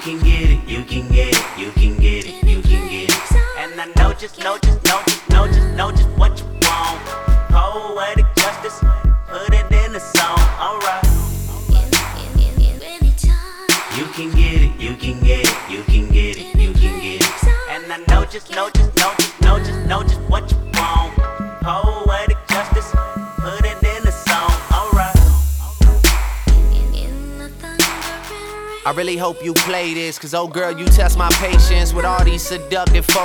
can get it, you can get it, you can get it, you can get it. And I know just what you want. Poetic justice, put it in the song, alright. You can get it, you can get it, you can get it, you can get it. And I know just what you want. Poetic justice, put it in the song, alright. I really hope you play this, cause oh girl, you test my patience with all these seductive photos.